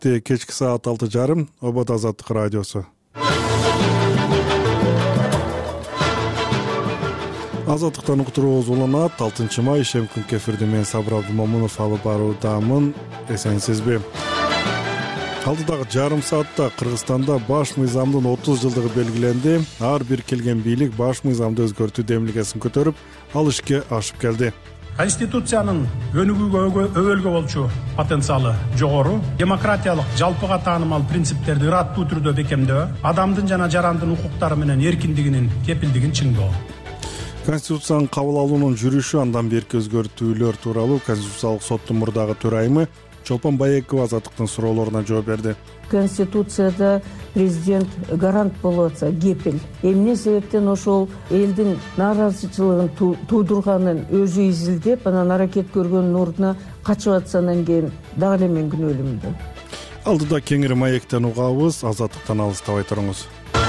Кечки саат 6:30 Обод Азаттык радиосу. Азаттыктан уктуруубуз уланат. 6 май ишем күнкү эфирде мен Сабыр Абдумомунов алып баруудамын. Эсенсизби? Алдыдагы жарым саатта Кыргызстанда баш мыйзамдын 30 жылдыгы белгиленди. Ар бир келген бийлик баш мыйзамды өзгөртүү демилгесин көтөрүп, ал ишке ашып келди. Конституциянын өнүгүүгө өбөлгө болчу потенциалы жогору, демократиялык жалпыга таанымал принциптерди ыраттуу түрдө бекемдөө, адамдын жана жарандын укуктары менен эркиндигинин кепилдигин чыңдоо. Конституциянын кабыл алуунун жүрүшү, андан берки өзгөртүүлөр тууралуу Конституциялык соттун мурдагы төрайымы Чолпон Байекова Азаттыктын суроолоруна жооп берди. Конституцияда президент гарант болуп атса, кепил. Эмне себептен ошол элдин нааразычылыгын туудурганын өзү изилдеп, анан аракет көргөндүн ордуна качып атсанан кийин дагы эле мен күнөөлүүмүн. Алдыда кеңири маектен угабыз, Азаттыктан алыстабай туруңуз.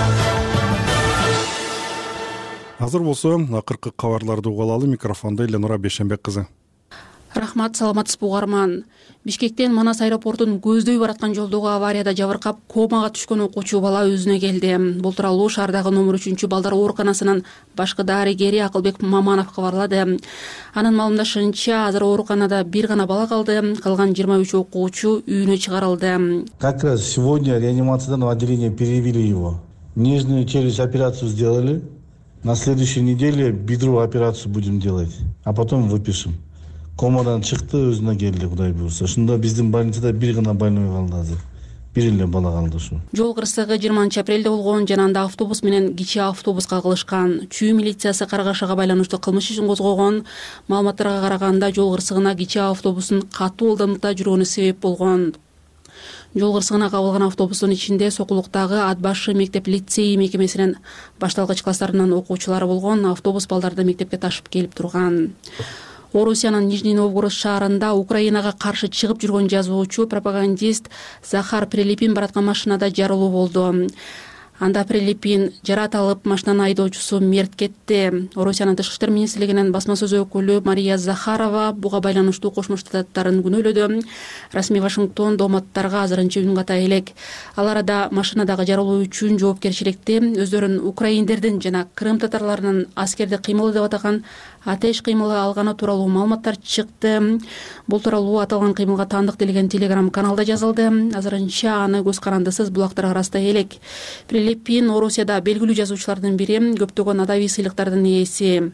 Азыр болсо акыркы кабарларды угалы. Микрофондо Эленура Бешенбек кызы. Рахмат, саламатсызбы угарман. Бишкектен Манас аэропортун көздөй бараткан жолдогу аварияда жабыркап комага түшкөн окуучу бала өзүнө келди. Бул тууралуу шаардагы номер 3 балдар ооруканасынын башкы дарыгери Акылбек Маманов кабарлады. Анын маалымдашынча, азыр ооруканада бир гана бала калды, калган 23 окуучу үйүнө чыгарылды. Как раз сегодня реанимациядан в отделение перевели его. Нижнюю челюсть операцию сделали. На следующей неделе бедровую операцию будем делать, а потом выпишем. Комадан чыкты, өзүнө келди, Кудай буйрса. Ошондо биздин больницада бир гана больной калды азыр. Бир эле бала калды ушу. Жол кырсыгы 20 апрелде болгон, жана анда автобус менен кичи автобус кагылышкан. Чүй милициясы каргашага байланыштуу кылмыш ишин козгогон. Маалыматтарга караганда жол кырсыгына кичи автобустун катуу ылдамдыкта жүргөнү себеп болгон. Жол кырсыгына кабылган автобустун ичинде Сокулуктагы Ат башы мектеп лицей мекемесинин башталгыч класстарынын окуучулары болгон. Автобус балдарды мектепке ташып келип турган. Орусиянын Нижний Новгород шаарында Украинага каршы чыгып жүргөн жазуучу, пропагандист Захар Прилипин бараткан машинада жарылуу болду. Анда Прилипин жарат алып, машинанын айдоочусу мерт кетти. Орусиянын тышкы иштер министрлигинин басма сөз өкүлү Мария Захарова буга байланыштуу Кошмо Штаттарын күнөөлөдү. Расмий Вашингтон дооматтарга азырынча үн ката элек. Ал арада машинадагы жарылуу үчүн жоопкерчиликти өздөрүн украиндердин жана Крым татарларынын аскерди кыймылы деп атаган атеш кыймылы алганы тууралуу маалыматтар чыкты. Бул тууралуу аталган кыймылга таандык делген телеграм каналда жазылды. Азырынча аны көз карандысыз булактар арасында элек. Прилипин Орусияда белгилүү жазуучулардын бири, көптөгөн адабий сыйлыктардын ээси.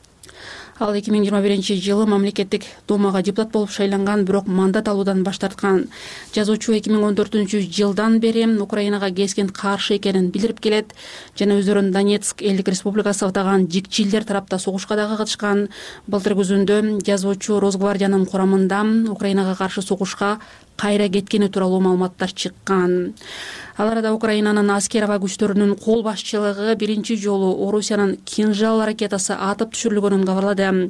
Ал 2021 жылы мамлекеттик думага депутат болуп шайланган, бирок мандат алуудан баш тарткан. Жазуучу 2014 жылдан бери Украинага keskin каршы экенин билдирип келет жана өздөрүн Донецк элдик республикасы атаган жикчилдер тарапта согушка дагы катышкан. Былтыр күзүндө жазуучу Росгвардиянын курамында Украинага каршы согушка кайра кеткени тууралуу маалыматтар чыккан. Ал арада Украинанын аскерова күчтөрүнүн кол башчылыгы биринчи жолу Орусиянын кинжал ракетасы атып түшүрүлгөнүн кабарлады.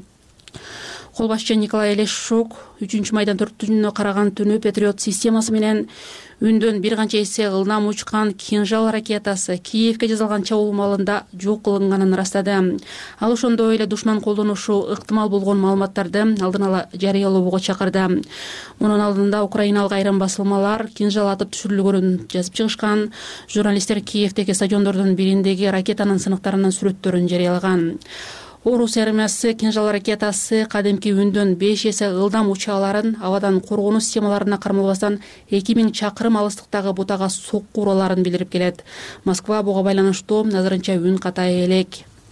Кол башчы Николай Лешук 3 майдан 4-түнүнө караган түнү Патриот системасы менен үндөн бир канча эсе ылдам учкан кинжал ракетасы Киевке жасалган чабуул маалында жок кылынганын ырастады. Ал ошондой эле душман колдонушу ыктымал болгон маалыматтарды алдын ала жарыялоого чакырды. Мунун алдында украиналык айрым басылмалар кинжал атып түшүрүлгөнүн жазып чыгышкан. Журналисттер Киевдеги стадиондордун бириндеги ракетанын сыныктарынын сүрөттөрүн жарыялаган. Орус армиясы кинжал ракетасы кадимки үндөн 5 эсе ылдам уча аларын, абадан коргонуу системаларына кармалбастан 2000 чакырым алыстыктагы бутага сокку ураларын билдирип келет. Москва буга байланыштуу азырынча үн ката элек.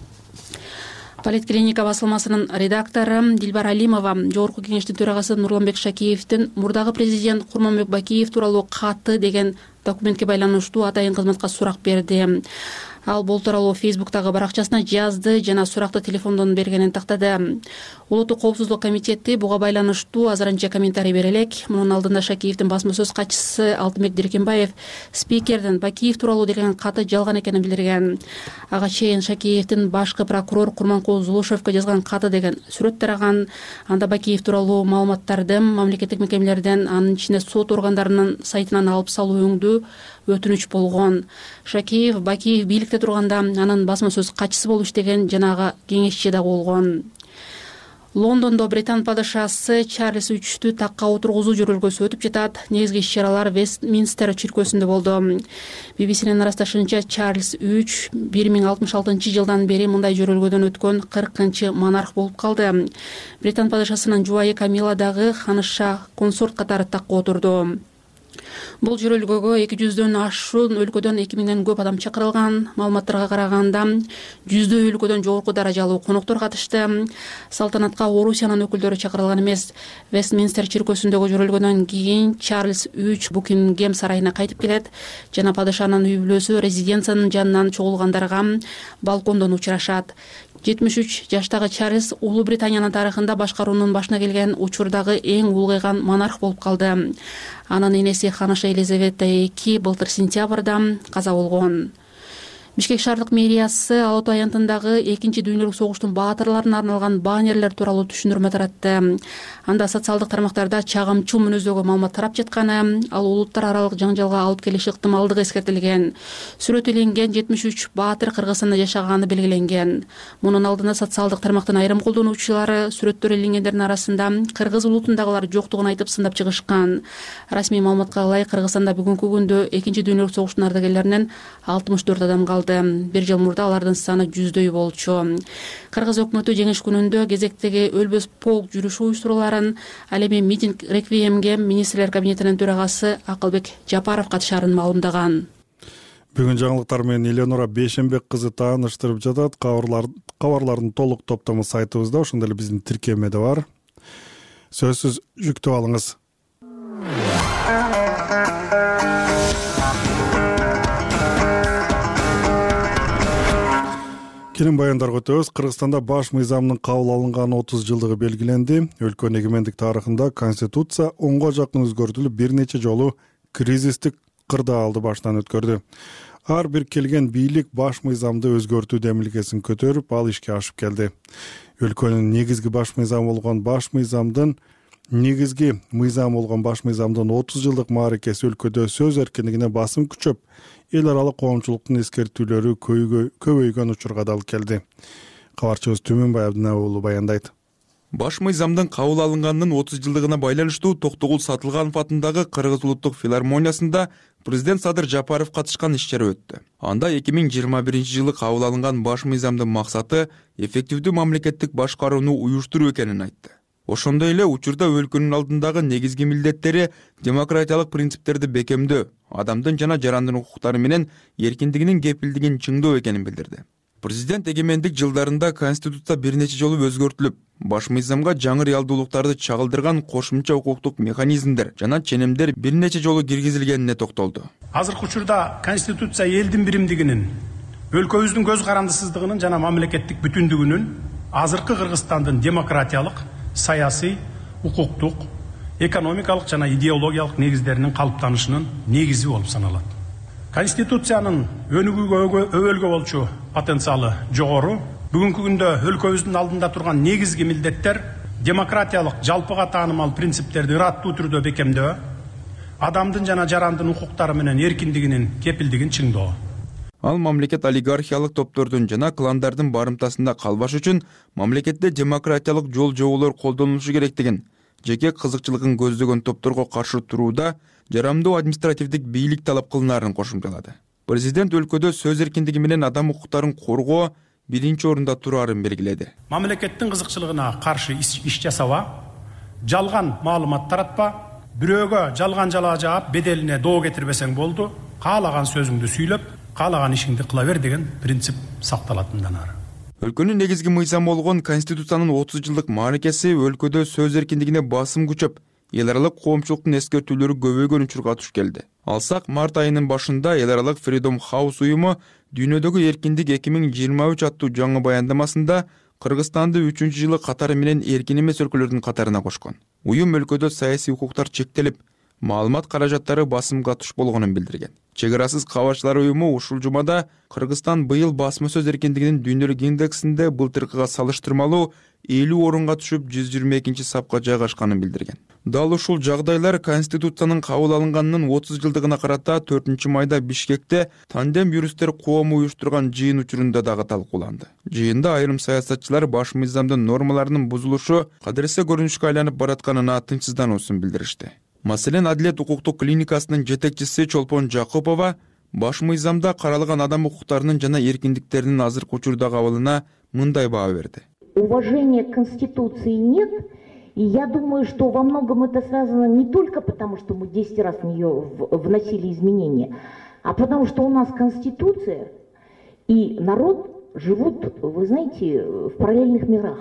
Политклиника басылмасынын редактору Дилбар Алимова Жогорку кеңештин төрагасы Нурланбек Шакиевдин мурдагы президент Курманбек Бакиев тууралуу каты деген документке байланыштуу атайын кызматка сурак берди. Ал бул тууралуу Фейсбуктагы баракчасына жазды жана суракты телефондон бергенин тактады. Улуттук коопсуздук комитети буга байланыштуу азырынча комментарий бере элек. Мунун алдында Шакиевдин басма сөз катчысы Алтынбек Диркенбаев спикердин Бакиев тууралуу деген каты жалган экенин билдирген. Ага чейин Шакиевдин башкы прокурор Курманкул Зулушевке жазган каты деген сүрөт тараган. Анда Бакиев тууралуу маалыматтарды мамлекеттик мекемелерден, анын ичинде сот органдарынын сайтынан алып салуу өңдүү өтүнүч болгон. Шакиев Бакиев бийликте турганда анын басма сөз катчысы болуп иштеген жанагы кеңешчи да болгон. Лондондо Британ падышасы Чарльз 3 такка отургузуу жөрөлгөсү өтүп жатат. Негизги иш-чаралар Вестминстер чиркөөсүндө болду. BBC'нин ырасташынча Чарльз 3 1066-жылдан бери мындай жөрөлгөдөн өткөн 40-чы монарх болуп калды. Британ падышасынын жубайы Камила дагы ханыша консорт катары такка отурду. Бул жөрөлгөгө 200дөн ашуун өлкөдөн 2000ден көп адам чакырылган. Маалыматтарга караганда 100 өлкөдөн жогорку даражалуу коноктор катышты. Салтанатка Орусиянын өкүлдөрү чакырылган эмес. Вестминстер чиркөөсүндөгү жөрөлгөдөн кийин Чарльз 3 Букингем сарайына кайтып келет жана падышанын үй бүлөсү резиденциянын жанынан чогулгандарга балкондон учурашат. 73 жаштагы Чарльз Улуу Британиянын тарыхында башкаруунун башына келген учурдагы эң улгайган монарх болуп калды. Анын энеси ханыша Елизавета 2 былтыр сентябрда каза болгон. Бишкек шаардык мэриясы Ала Тоо аянтындагы 2 дүйнөлүк согуштун баатырларына арналган баннерлер тууралуу түшүндүрмө таратты. Анда социалдык тармактарда чагымчыл мүнөздөгү маалымат тарап жатканы, ал улуттар аралык жаңжалга алып келиши ыктымалдыгы эскертилген. Сүрөт иленген 73 баатыр Кыргызстанда жашаганы белгиленген. Мунун алдында социалдык тармактын айрым колдонуучулары сүрөттөр иленгендердин арасында кыргыз улутундагылар жоктугун айтып сындап чыгышкан. Расмий маалыматка ылайык Кыргызстанда бүгүнкү күндө 2 дүйнөлүк согуштун ардагерлеринен 64 адам калды. Бир жыл мурда алардын саны 100дөй болчу. Кыргыз өкмөтү жеңиш күнүндө кезектеги өлбөс полк жүрүшү уюштуруларын, ал эми митинг реквиемге министрлер кабинетинин төрагасы Акылбек Жапаров катышарын маалымдаган. Бүгүн жаңылыктар менен Эленора Бейшенбек кызы тааныштырып жатат. Кабарлардын толук топтому сайтыбызда, ошондой эле биздин тиркемеде бар. Сөзсүз жүктөп алыңыз. Келин баяндарга өтөбүз. Кыргызстанда баш мыйзамдын кабыл алынган 30 жылдыгы белгиленди. Өлкөнүн эгемендик тарыхында конституция 10га жакын өзгөртүлүп, бир нече жолу кризистик кырдаалды баштан өткөрдү. Ар бир келген бийлик баш мыйзамды өзгөртүү демилгесин көтөрүп, ал ишке ашып келди. Өлкөнүн негизги баш мыйзамы болгон баш мыйзамдын 30 жылдык мааракеси өлкөдө сөз эркиндигине басым күчөп, эл аралык коомчулуктун эскертүүлөрү көбөйгөн учурга да алып келди. Кабарчыбыз Түмөнбай Абдына уулу баяндайт. Баш мыйзамдын кабыл алынганынын 30 жылдыгына байланыштуу Токтогул Сатылганов атындагы Кыргыз улуттук филармониясында президент Садыр Жапаров катышкан иш-чара өттү. Анда 2021 жылы кабыл алынган баш мыйзамдын максаты эффективдүү мамлекеттик башкарууну уюштуруу экенин айтты. Ошондой эле учурда өлкөнүн алдындагы негизги милдеттери демократиялык принциптерди бекемдөө, адамдын жана жарандын укуктары менен эркиндигинин кепилдигин чыңдоо экенин билдирди. Президент эгемендик жылдарында Конституция бир нече жолу өзгөртүлүп, баш мыйзамга жаңы реалдуулуктарды чагылдырган кошумча укуктук механизмдер жана ченемдер бир нече жолу киргизилгенине токтолду. Азыркы учурда Конституция элдин биримдигинин, өлкөбүздүн көз карандысыздыгынын жана мамлекеттик бүтүндүгүнүн, азыркы Кыргызстандын демократиялык, саясий, укуктук, экономикалык жана идеологиялык негиздеринин калыптанышынын негизи болуп саналат. Конституциянын өнүгүүгө өбөлгө болчу потенциалы жогору. Бүгүнкү күндө өлкөбүздүн алдында турган негизги милдеттер демократиялык жалпыга таанымал принциптерди ыраттуу түрдө бекемдөө, адамдын жана жарандын укуктары менен эркиндигинин кепилдигин чыңдоо. Ал мамлекет олигархиялык топтордун жана кландардын барымтасында калбаш үчүн мамлекетте демократиялык жол жоболор колдонулушу керектигин, жеке кызыкчылыгын көздөгөн топторго каршы турууда жарамдуу административдик бийлик талап кылынаарын кошумчалады. Президент өлкөдө сөз эркиндиги менен адам укуктарын коргоо биринчи орунда турарын белгиледи. Мамлекеттин кызыкчылыгына каршы иш жасаба, жалган маалымат таратпа, бирөөгө жалган жалаа жаап, беделине доо кетирбесең болду, каалаган сөзүңдү сүйлөп, каалаган ишиңди кыла бер деген принцип сакталатындан ары. Өлкөнүн негизги мыйзамы болгон Конституциянын 30 жылдык мааракеси өлкөдө сөз эркиндигине басым күчөп, эл аралык коомчулуктун эскертүүлөрү көбөйгөн учурга туш келди. Алсак, март айынын башында эл аралык Freedom House уюму дүйнөдөгү эркиндик 2023 аттуу жаңы баяндамасында Кыргызстанды 3-чү жылы катары менен эркин эмес өлкөлөрдүн катарына кошкон. Уюм өлкөдө саясий укуктар чектелип, маалымат каражаттары басымга туш болгонун билдирген. Чек арасыз кабарчылар уюму ушул жумада Кыргызстан быйыл басма сөз эркиндигинин дүйнөлүк индексинде былтыркыга салыштырмалуу 50 орунга түшүп 122 сапка жайгашканын билдирген. Дал ушул жагдайлар Конституциянын кабыл алынганынын 30 жылдыгына карата 4-майда Бишкекте тандем юристтер коому уюштурган жыйын учурунда дагы талкууланды. Жыйында айрым саясатчылар баш мыйзамдын нормаларынын бузулушу кадыресе көрүнүшкө айланып баратканына тынчсыздануусун билдиришти. Маселен, Адилет укуктук клиникасынын жетекчиси Чолпон Жакупова баш мыйзамда каралган адам укуктарынын жана эркиндиктеринин азыркы учурда кабылына мындай баа берди. Уважения к Конституции нет, и я думаю, что во многом это связано не только потому, что мы 10 раз в нее вносили изменения, а потому что у нас Конституция и народ живут, вы знаете, в параллельных мирах.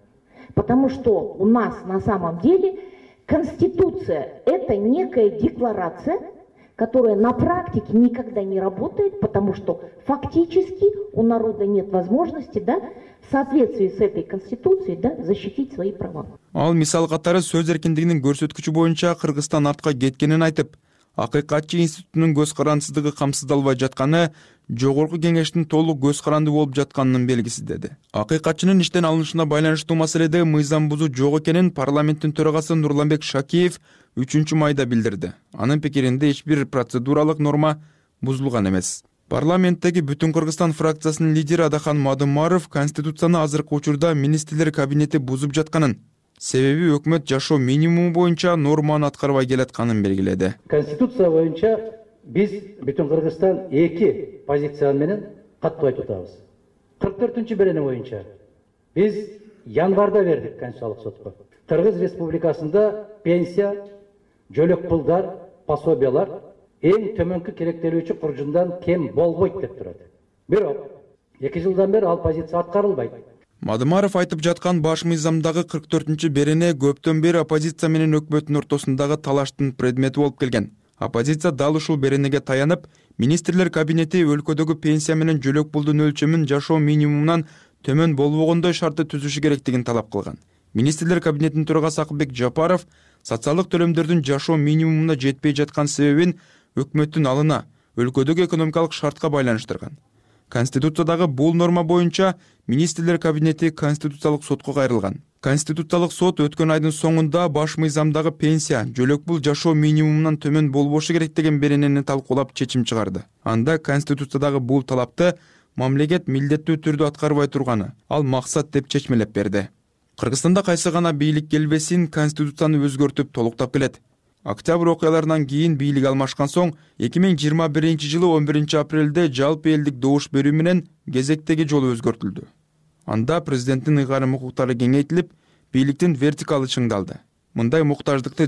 Потому что у нас на самом деле Конституция – это некая декларация, которая на практике никогда не работает, потому что фактически у народа нет возможности, в соответствии с этой Конституцией, защитить свои права. Ал мисал катары сөз эркиндигинин көрсөткүчү боюнча Кыргызстан артка кеткенин айтып, Акыйкатчы институтунун көз карандысыздыгы камсыздалбай жатканы жогорку кеңештин толук көз каранды болуп жатканынын белгиси деди. Акыйкатчынын иштен алынышына байланыштуу маселеде мыйзам бузуу жок экенин парламенттин төрагасы Нурланбек Шакиев 3-майда билдирди. Анын пикиринде эч бир процедуралык норма бузулган эмес. Парламенттеги Бүтүн Кыргызстан фракциясынын лидери Адахан Мадымаров Конституцияны азыркы учурда министрлер кабинети бузуп жатканын, себеби өкмөт жашоо минимуму боюнча норманы аткарбай келатканын белгиледи. Конституция боюнча биз Бүтүн Кыргызстан 2 позиция менен каттуу айтып атабыз. 44-берене боюнча биз январда бердик Конституциялык сотко. Кыргыз Республикасында пенсия, жөлөк пулдар, пособиялар эң төмөнкү керектелүүчү куржундан кем болбойт деп турат. Бирок 2 жылдан бери ал позиция аткарылбайт. Мадымаров айтып жаткан баш мыйзамдагы 44-берене көптөн бери оппозиция менен өкмөттүн ортосундагы талаштын предмети болуп келген. Оппозиция дал ушул беренеге таянып, министрлер кабинети өлкөдөгү пенсия менен жөлөк пулдун өлчөмүн жашоо минимумунан төмөн болбогондой шартты түзүшү керектигин талап кылган. Министрлер кабинетинин төрагасы Акылбек Жапаров социалдык төлөмдөрдүн жашоо минимумуна жетпей жаткан себебин өкмөттүн алына, өлкөдөгү экономикалык шартка байланыштырган. Конституциядагы бул норма боюнча министрлер кабинети Конституциялык сотко кайрылган. Конституциялык сот өткөн айдын соңунда баш мыйзамдагы пенсия, жөлөк пул жашоо минимумунан төмөн болбошу керек деген беренени талкуулап чечим чыгарды. Анда Конституциядагы бул талапты мамлекет милдеттүү түрдө аткарбай турганы, ал максат деп чечмелеп берди. Кыргызстанда кайсы гана бийлик келбесин Конституцияны өзгөртүп толуктап келет. Октябрь окуяларынан кийин бийлик алмашкан соң 2021 жылы 11 апрелде жалпы элдик добуш берүү менен кезектеги жолу өзгөртүлдү. Анда президенттин ыйгарым укуктары кеңейтилип, бийликтин вертикалы чыңдалды. Мындай муктаждыкты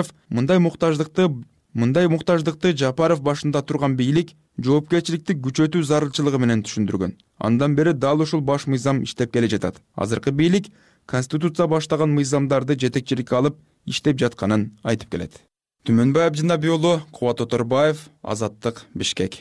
Жапаров башында турган бийлик жоопкерчиликти күчөтүү зарылчылыгы менен түшүндүргөн. Андан бери дал ушул баш мыйзам иштеп келе жатат. Азыркы бийлик Конституция баштаган мыйзамдарды жетекчиликке алып иштеп жатканын айтып келет. Түмөнбай Абдинабий уулу, Кубат Оторбаев, Азаттык, Бишкек.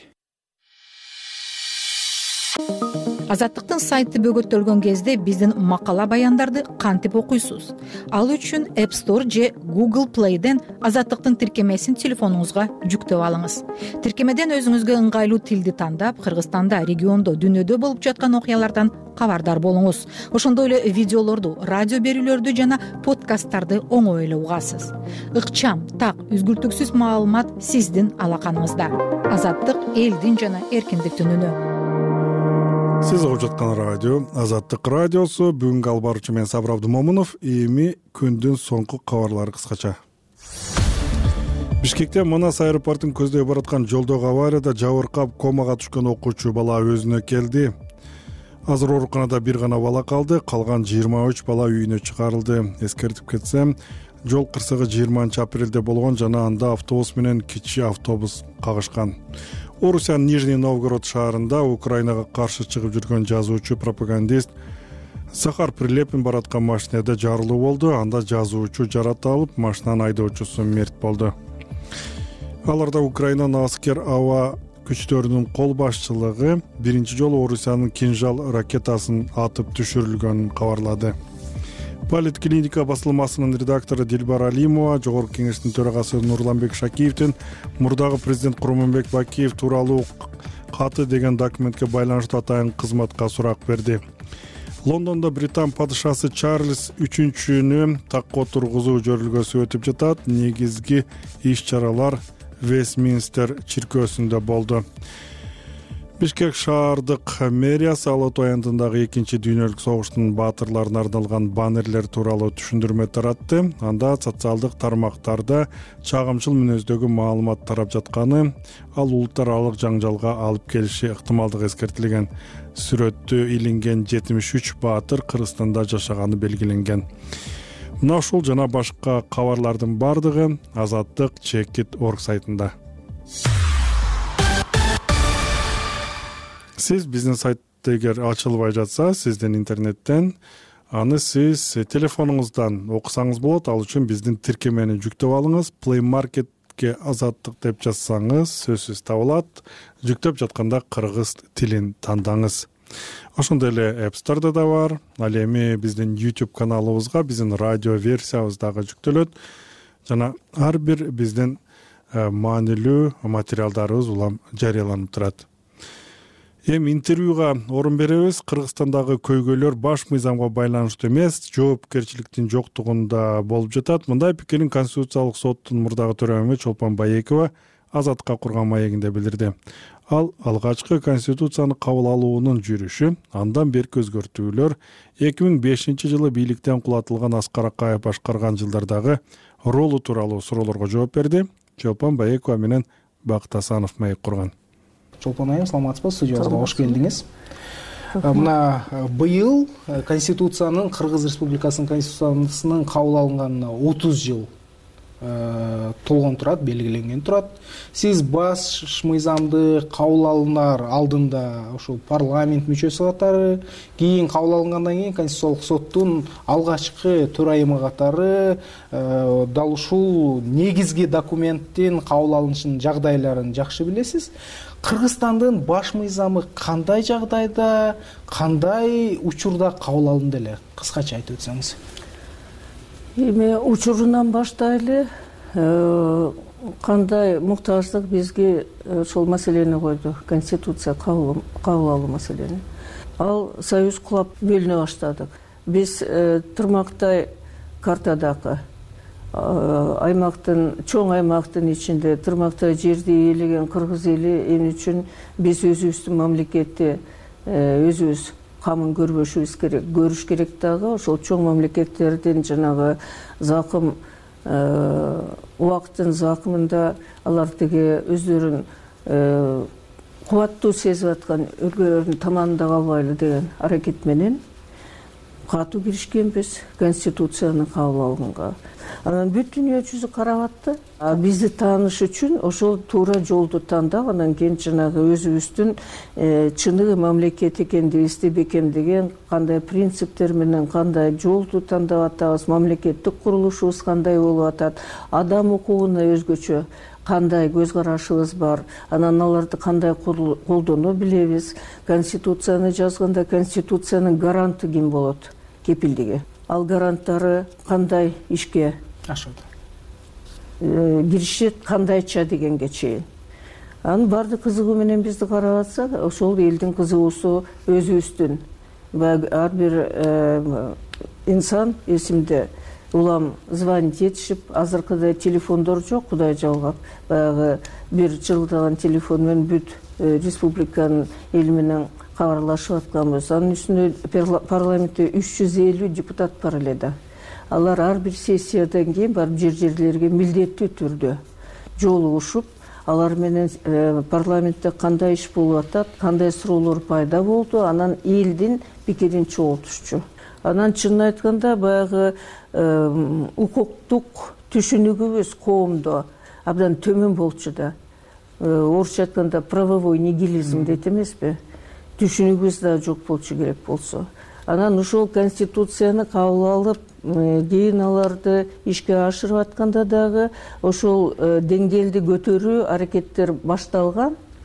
Азаттыктын сайты бөгөттөлгөн кезде биздин макала баяндарды кантип окуйсуз? Ал үчүн App Store же Google Play'ден Азаттыктын тиркемесин телефонуңузга жүктөп алыңыз. Тиркемеден өзүңүзгө ыңгайлуу тилди тандап, Кыргызстанда, региондо, дүйнөдө болуп жаткан окуялардан кабардар болуңуз. Ошондой эле видеолорду, радио берүүлөрдү жана подкасттарды оңой эле угасыз. Ыкчам, так, үзгүлтүксүз маалымат сиздин алаканыңызда. Азаттык элдин жана эркиндиктин үнү. Сиз угуп жаткан радио Азаттык радиосу. Бүгүнкү алып баруучу мен Сабыр Абдымомунов. Эми күндүн соңку кабарлары кыскача. Бишкекте Манас аэропортун көздөй бараткан жолдогу аварияда жабыркап комага түшкөн окуучу бала өзүнө келди. Азыр ооруканада бир гана бала калды, калган 23 бала үйүнө чыгарылды. Эскертип кетсем, жол кырсыгы 20 апрелде болгон жана анда автобус менен кичи автобус кагышкан. Орусиянын Нижний Новгород шаарында Украинага каршы чыгып жүргөн жазуучу, пропагандист Захар Прилепин бараткан машинада жарылуу болду. Анда жазуучу жарат алып, машинанын айдоочусу мерт болду. Аларда Украинанын аскер аба күчтөрүнүн кол башчылыгы биринчи жолу Орусиянын Кинжал ракетасын атып түшүрүлгөнүн кабарлады. Политклиника басылмасынын редактору Дилбар Алимова Жогорку Кеңештин төрагасы Нурланбек Шакиевдин мурдагы президент Курманбек Бакиев тууралуу каты деген документке байланыштуу атайын кызматка сурак берди. Лондондо Британ падышасы Чарльз 3-нү такка отургузуу жөрүлгөсү өтүп жатат. Негизги иш-чаралар Вестминстер чиркөөсүндө болду. Бишкек шаардык мэриясы Ала Тоо аянтындагы 2-дүйнөлүк согуштун баатырларына арналган баннерлер тууралуу түшүндүрмө таратты. Анда социалдык тармактарда чагымчыл мүнөздөгү маалымат тарап жатканы, ал улуттар аралык жаңжалга алып келиши ыктымалдыгы эскертилген. Сүрөттө илинген 73 баатыр Кыргызстанда жашаганы белгиленген. Мына ушул жана башка кабарлардын бардыгы Азаттык Чекит.org сайтында. Сиз биздин сайтты эгер ачылбай жатса, сиздин интернеттен аны сиз телефонуңуздан окусаңыз болот. Ал үчүн биздин тиркемени жүктөп алыңыз. Play Marketке Азаттык деп жазсаңыз сөзсүз табылат. Жүктөп жатканда кыргыз тилин тандаңыз. Ошондой эле App Store'да да бар. Ал эми биздин YouTube каналыбызга биздин радио версиябыз дагы жүктөлөт. Жана ар бир биздин маанилүү материалдарыбыз улам жарыяланып турат. Эми интервьюга орун беребиз. Кыргызстандагы көйгөйлөр баш мыйзамга байланыштуу эмес, жоопкерчиликтин жоктугунда болуп жатат. Мындай пикирин Конституциялык соттун мурдагы төрайымы Чолпон Байекова Азаттыкка курган маегинде билдирди. Ал алгачкы Конституцияны кабыл алуунун жүрүшү, андан берки өзгөртүүлөр 2005-жылы бийликтен кулатылган Аскар Акаев башкарган жылдардагы ролу тууралуу суроолорго жооп берди. Чолпон Байекова менен Бакыт Асанов маек курган. Чолпон айым, саламатсызбы, студиябызга кош келдиңиз. Мына быйыл Конституциянын, Кыргыз Республикасынын Конституциясынын кабыл алынганына 30 жыл толгон турат, белгиленген турат. Сиз баш мыйзамды кабыл алынар алдында ошол парламент мүчөсү катары, кийин кабыл алынгандан кийин Конституциялык соттун алгачкы төрайымы катары дал ушул негизги документтин кабыл алынышынын жагдайларын жакшы билесиз. Кыргызстандын баш мыйзамы кандай жагдайда, кандай учурда кабыл алынды эле? Кыскача айтып өтсөңүз. Эми учурунан баштайлы, кандай муктаждык бизге ошол маселени койду, Конституция кабыл алуу маселени. Ал союз кулап бөлүнө баштадык. Биз тырмактай картадагы аймактын, чоң аймактын ичинде тырмактай жерди ээлеген кыргыз эли эмне үчүн биз өзүбүздүн мамлекетти өзүбүз камын көрбөшүбүз керек, көрүш керек дагы. Ошол чоң мамлекеттердин жанагы закым убакыттын закымында алар тиги өздөрүн кубаттуу сезип аткан өлкөлөрдүн таманында калбайлы деген аракет менен катуу киришкенбиз Конституцияны кабыл алганга. Анан бүт дүйнө жүзү карап атты. Бизди тааныш үчүн ошол туура жолду тандап, анан кийин жанагы өзүбүздүн чыныгы мамлекет экендигибизди бекемдеген кандай принциптер менен кандай жолду тандап атабыз, мамлекеттик курулушубуз кандай болуп атат, адам укугуна өзгөчө кандай көз карашыбыз бар, анан аларды кандай колдоно билебиз. Конституцияны жазганда Конституциянын гаранты ким болот? Кепилдиги. Ал гаранттары кандай ишке ашат, киришет кандайча дегенге чейин. Анын баардык кызыгуу менен бизди карап атсак, ошол элдин кызыгуусу өзүбүздүн. Ар бир инсан эсимде улам звонить этишип, азыркыдай телефондор жок, Кудай жалгап. Баягы бир жылдаган телефон менен бүт республиканын эли менен кабарлашып атканбыз. Анын үстүнө парламентте 350 депутат бар эле да. Алар ар бир сессиядан кийин барып жерлерге милдеттүү түрдө жолугушуп, алар менен парламентте кандай иш болуп атат, кандай суроолор пайда болду, анан элдин пикирин чогултушчу. Анан чынын айтканда баягы укуктук түшүнүгүбүз коомдо абдан төмөн болчу да. Орусча айтканда правовой нигилизм дейт эмеспи? Түшүнүгүбүз да жок болчу керек болсо. Анан ушул Конституцияны кабыл алып, кийин аларды ишке ашырып атканда дагы ошол деңгээлди көтөрүү аракеттер башталган.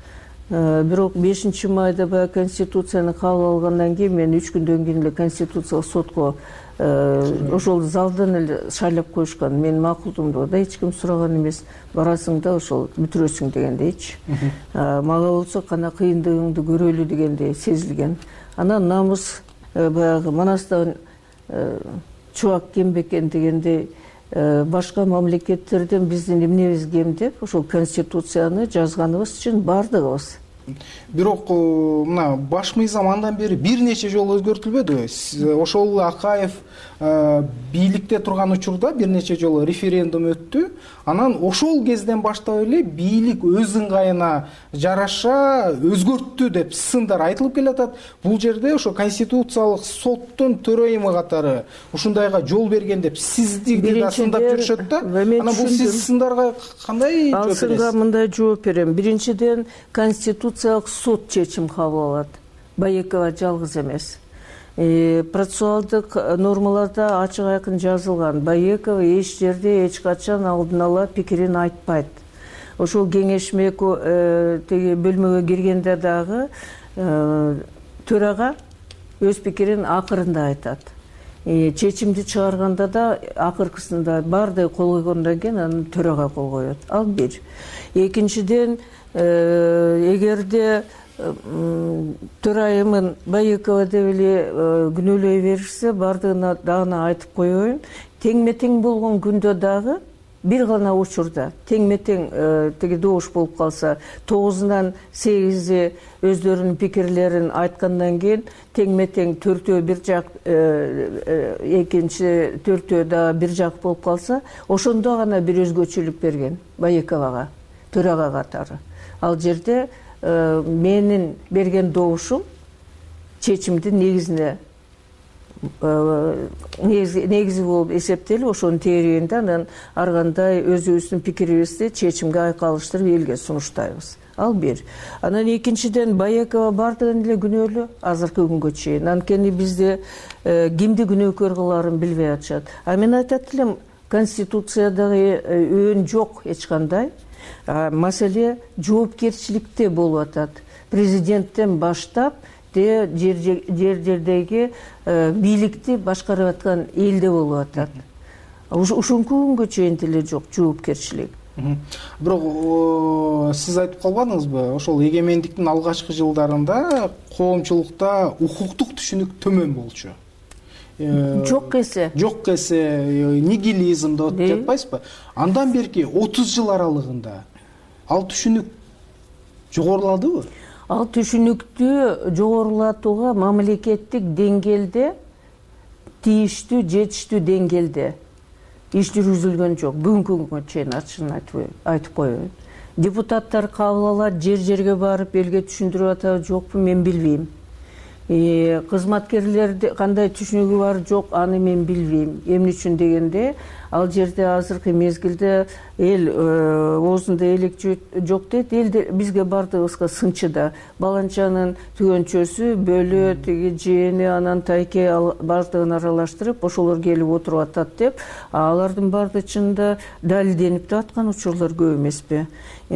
Бирок 5 майда баягы конституцияны кабыл алгандан кийин мен 3 күндөн кийин эле конституциялык сотко ошол залдан эле шайлап коюшкан. Менин макулдугумду да эч ким сураган эмес. Барасың да ошол бүтүрөсүң дегендейчи. Мага болсо кана кыйындыгыңды көрөлү дегендей сезилген. Анан намыс баягы Манастан чубак кем бекен дегендей башка мамлекеттерден биздин эмнебиз кем деп ошол конституцияны жазганыбыз үчүн бардыгыбыз. Бирок мына баш мыйзам андан бери бир нече жолу өзгөртүлбөдүбү? Ошол Акаев бийликте турган учурда бир нече жолу референдум өттү. Анан ошол кезден баштап эле бийлик өз ыңгайына жараша өзгөрттү деп сындар айтылып келатат. Бул жерде ошо конституциялык соттун төрайымы катары ушундайга жол берген деп сизди да сындап жүрүшөт да. Анан бул сиз сындарга кандай жооп бересиз? Ал сынга мындай жооп берем. Биринчиден конституциялык сот чечим кабыл алат. Байекова жалгыз эмес. Процессуалдык нормаларда ачык айкын жазылган. Байекова эч жерде эч качан алдын ала пикирин айтпайт. Ошол кеңешме теги бөлмөгө киргенде дагы төрага өз пикирин акырында айтат. Чечимди чыгарганда да акыркысында баардыгы кол койгондон кийин анан төрага кол коет. Ал бир. Экинчиден, эгерде төрайымын Байекова деп эле күнөөлөй беришсе, бардыгына дагы айтып коеюн. Тең-метең болгон күндө дагы бир гана учурда тең-метең теги добуш болуп калса, 9-дан 8 өздөрүнүн пикирлерин айткандан кийин тең-метең 4 бир жак, экинчи 4 да бир жак болуп калса, ошондо гана бир өзгөчөлүк берген Байековага, төрага катары. Ал жерде менин берген добушум чечимдин негизи болуп эсептелип, ошонун тегерегинде анан ар кандай өзүбүздүн пикирибизди чечимге айкалыштырып элге сунуштайбыз. Ал бир. Анан экинчиден, Байекова бардыгын эле күнөөлүү азыркы күнгө чейин. Анткени бизде кимди күнөөкөр кылаарын билбей атышат. А мен айтат элем, конституциядагы өөн жок эч кандай. Маселе жоопкерчиликте болуп атат. Президенттен баштап жер-жердеги бийликти башкарып аткан элде болуп атат. Ушунку күнгө чейин деле жок жоопкерчилик. Бирок сиз айтып калбадыңызбы, ошол эгемендиктин алгачкы жылдарында коомчулукта укуктук түшүнүк төмөн болчу. Жок эсе нигилизм деп жатпайсызбы? Андан берки 30 жыл аралыгында ал түшүнүк жогоруладыбы? Ал түшүнүктү жогорулатууга мамлекеттик деңгээлде, тийиштүү, жетиштүү деңгээлде иш жүргүзүлгөн жок. Бүгүнкү күнгө чейин ачыгын айтып коеюн. Депутаттар кабыл алат, жер-жерге барып элге түшүндүрүп атабы жокпу, мен билбейм. Кызматкерлерде кандай түшүнүгү бар жок, аны мен билбейм. Эмне үчүн дегенде, ал жерде азыркы мезгилде эл оозунда элек жок дейт. Элде бизге бардыгыбызга сынчыда баланчанын түгөнчөсү, бөлө, тиги жээни, анан тайке бардыгын аралаштырып, ошолор келип отуруп атат деп, алардын бардыгы чынында далилденип аткан учурлар көп эмеспи?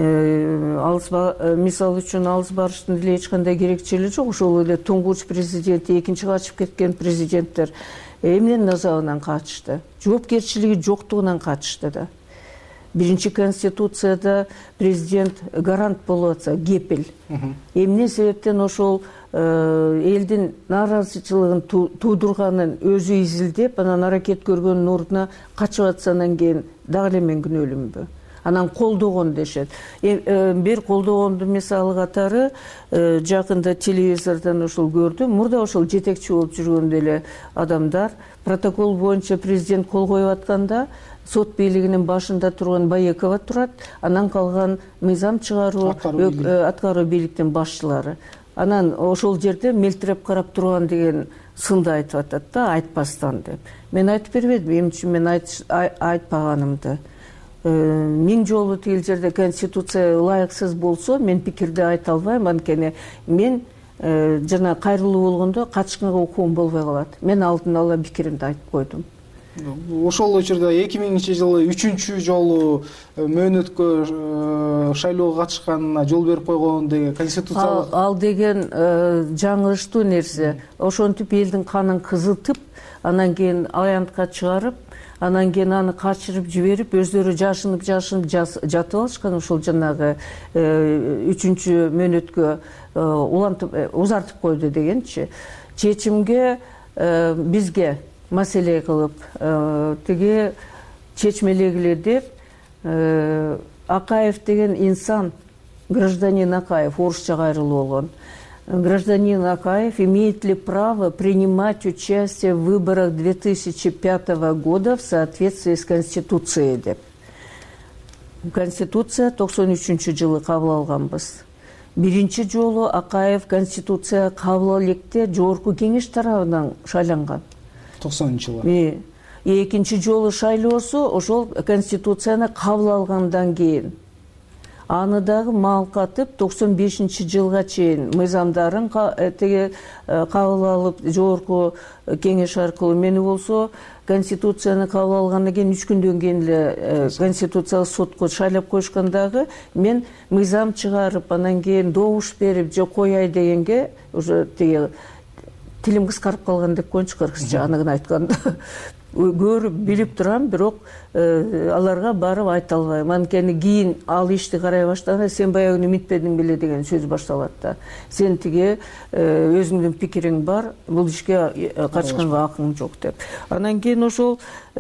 Мисалы үчүн алыс барыштын деле эч кандай керекчилиги жок. Ошол эле туңгуч президент, экинчи качып кеткен президенттер эмненин азабынан качышты? Жоопкерчилиги жоктугунан качышты да. Биринчи конституцияда президент гарант болуп атса, кепил. Эмне себептен ошол элдин нааразычылыгын туудурганын өзү изилдеп, анан аракет көргөндүн ордуна качып атсандан кийин дагы эле мен күнөөлүүмбү? Анан колдогон дешет. Бир колдогонду мисалы катары жакында телевизордон ошол көрдүм. Мурда ошол жетекчи болуп жүргөн деле адамдар протокол боюнча президент кол коюп атканда сот бийлигинин башында турган Байекова турат, анан калган мыйзам чыгаруу, аткаруу бийликтин башчылары. Анан ошол жерде мелтиреп карап турган деген сынды айтып атат да, айтпастан деп. Мен айтып бербедим, эмне үчүн мен айтпаганымды. 1000 жолу тигил жерде конституция ылайыксыз болсо, мен пикирди айта албайм, анткени мен жана кайрылуу болгондо качкынга укугум болбой калат. Мен алдын ала пикиримди айтып койдум. ошол учурда 2000-жылы 3-чү жолу мөөнөткө шайлоого катышканына жол берип койгон деген конституциялык ал деген жаңылыштуу нерсе. Ошентип элдин канын кызытып, анан кийин аянтка чыгарып, анан кийин аны качырып жиберип, өздөрү жашынып жатып алышкан. Ошол жанагы 3-чү мөөнөткө улантып узартып койду дегенчи. Чечимге бизге маселе кылып тиги чечмелегиле деп Акаев деген инсан, гражданин Акаев, орусча кайрылуу болгон. Гражданин Акаев имеет ли право принимать участие в выборах 2005 года в соответствии с Конституцией деп. Конституция 93-жылы кабыл алганбыз. Биринчи жолу Акаев Конституция кабыл электе Жогорку кеңеш тарабынан шайланган. 90-жылы. Экинчи жолу шайлоосу ошол Конституцияны кабыл алгандан кийин. Аны дагы малкатып 95-жылга чейин мыйзамдарын кабыл алып Жогорку кеңеш аркылуу, мени болсо Конституцияны кабыл алгандан кийин 3 күндөн кийин эле Конституциялык сотко шайлап коюшкандагы мен мыйзам чыгарып, анан кийин добуш берип же кояй дегенге уже тилим кыскарып калган деп коеюнчу, кыргызча анын айтканда. Көрүп билип турам, бирок аларга барып айта албайм. Анткени кийин ал ишти карай баштаганда сен баягы үмүтпедиң беле деген сөз башталат да. Сен тиги өзүңдүн пикириң бар, бул ишке катышканга акың жок деп. Анан кийин ошол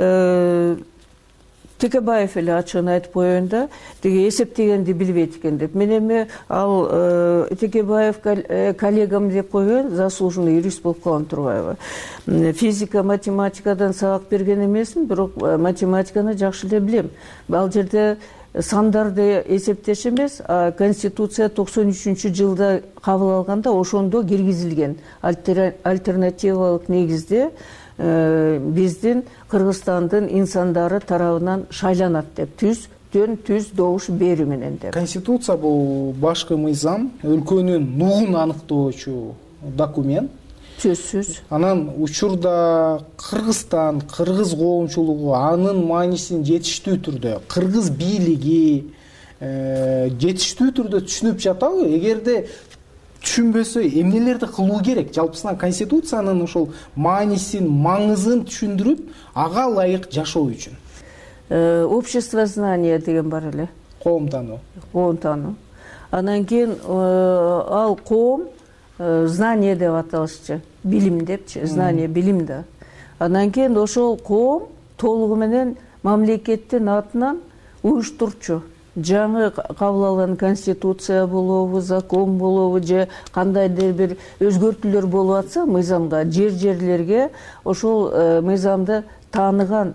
Текебаев эле ачыгын айтып коеюн да, тиги эсептегенди билбейт экен деп. Мен эми ал Текебаев коллегам деп коеюн, заслуженный юрист болуп калган турбайбы. Физика, математикадан сабак берген эмесмин, бирок математиканы жакшы эле билем. Ал жерде сандарды эсептеш эмес, Конституция 93-жылда кабыл алганда ошондо киргизилген альтернативалык негизде биздин Кыргызстандын инсандары тарабынан шайланат деп, түз добуш берүү менен деп. Конституция бул башкы мыйзам, өлкөнүн нугун аныктоочу документ. Сөзсүз. Анан учурда Кыргызстан, кыргыз коомчулугу анын маанисин жетиштүү түрдө, кыргыз бийлиги жетиштүү түрдө түшүнүп жатабы? Эгерде түшүнбөсө эмнелерди кылуу керек? Жалпысынан Конституциянын ошол маанисин, маңызын түшүндүрүп, ага ылайык жашоо үчүн. Общество знания деген бар эле. Коом таануу. Коом таануу. Анан кийин ал коом знание деп аталышчы, билим депчи, знание, билим да. Анан кийин ошол коом толугу менен мамлекеттин атынан уюштурчу. Жаңы кабыл алган Конституция болобу, закон болобу же кандайдыр бир өзгөртүүлөр болуп атса мыйзамга, жерлерге ошол мыйзамды тааныган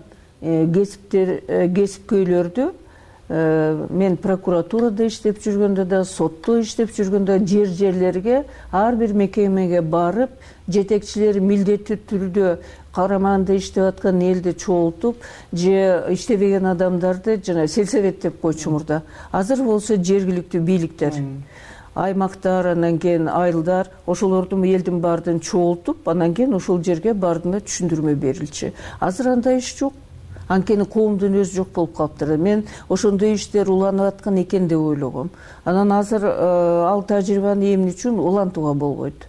кесипкөйлөрдү мен прокуратурада иштеп жүргөндө да, сотто иштеп жүргөндө жерлерге ар бир мекемеге барып, жетекчилери милдеттүү түрдө караманда иштеп аткан элди чогултуп, же иштебеген адамдарды жана сельсовет деп койчу мурда. Азыр болсо жергиликтүү бийликтер, аймактар, анан кийин айылдар, ошолордун элдин баардыгын чогултуп, анан кийин ошол жерге баардыгына түшүндүрмө берилчү. Азыр андай иш жок. Анткени коомдун өзү жок болуп калыптыр. Мен ошондой иштер уланып аткан экен деп ойлогом. Анан азыр ал тажрыйбаны эмне үчүн улантууга болбойт?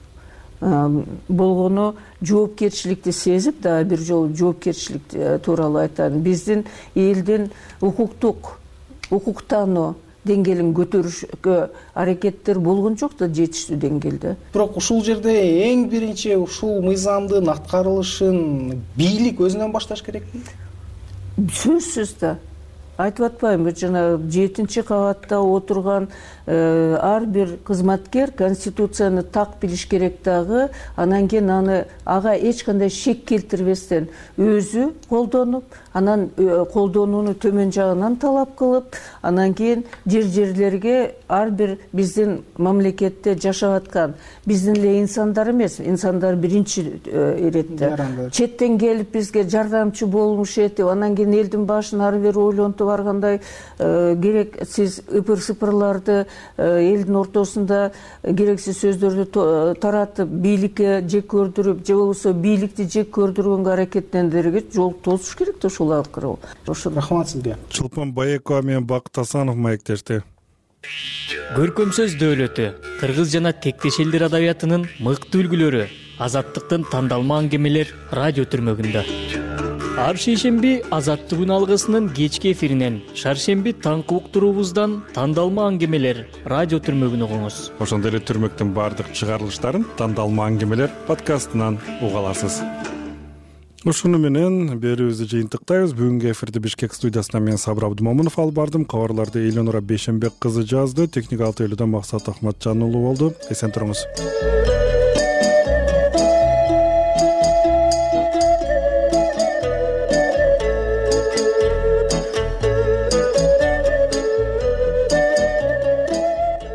Болгону жоопкерчиликти сезип, дагы бир жолу жоопкерчилик тууралуу айтайын. Биздин элдин укуктануу деңгээлин көтөрүшкө аракеттер болгон жок да жетиштүү деңгээлде. Бирок ушул жерде эң биринчи ушул мыйзамдын аткарылышын бийлик өзүнөн башташ керекпи? Сөзсүз да. Айтып атпаймынбы, жана 7-кабатта отурган ар бир кызматкер Конституцияны так билиш керек дагы, анан кийин ага эч кандай шек келтирбестен өзү колдонуп, анан колдонууну төмөн жагынан талап кылып, анан кийин жерлерге ар бир биздин мамлекетте жашап аткан биздин эле инсандар эмес, инсандар биринчи иретте четтен келип бизге жардамчы болмуш этип, анан кийин элдин башын ары бери ойлонтуп баргандай керексиз ыпыр-сыпырларды элдин ортосунда керексиз сөздөрдү таратып, бийликке жек көрдүрүп, же болбосо бийликти жек көрдүргөнгө аракеттендерге жол тосуш керек да ушул аркылуу. Рахмат сизге. Чулпан Баекова менен Бакыт Асанов маектешти. Көркөм сөз дөөлөтү кыргыз жана тектеш элдер адабиятынын мыкты үлгүлөрү, азаттыктын тандалма аңгемелер радио түрмөгүндө. Ар шейшемби Азаттык күн алгысынын кечки эфиринен, шаршемби таңкы уктуруубуздан тандалма аңгемелер радио түрмөгүн угуңуз. Ошондой эле түрмөктүн баардык чыгарылыштарын тандалма аңгемелер подкастынан уга аласыз. Ушуну менен берүүбүздү жыйынтыктайбыз. Бүгүнкү эфирди Бишкек студиясынан мен Сабыр Абдымомунов алып бардым. Кабарларды Элеонора Бейшенбек кызы жазды. Техникалык тейлөөдөн Максат Ахматжан уулу болду. Эсен туруңуз.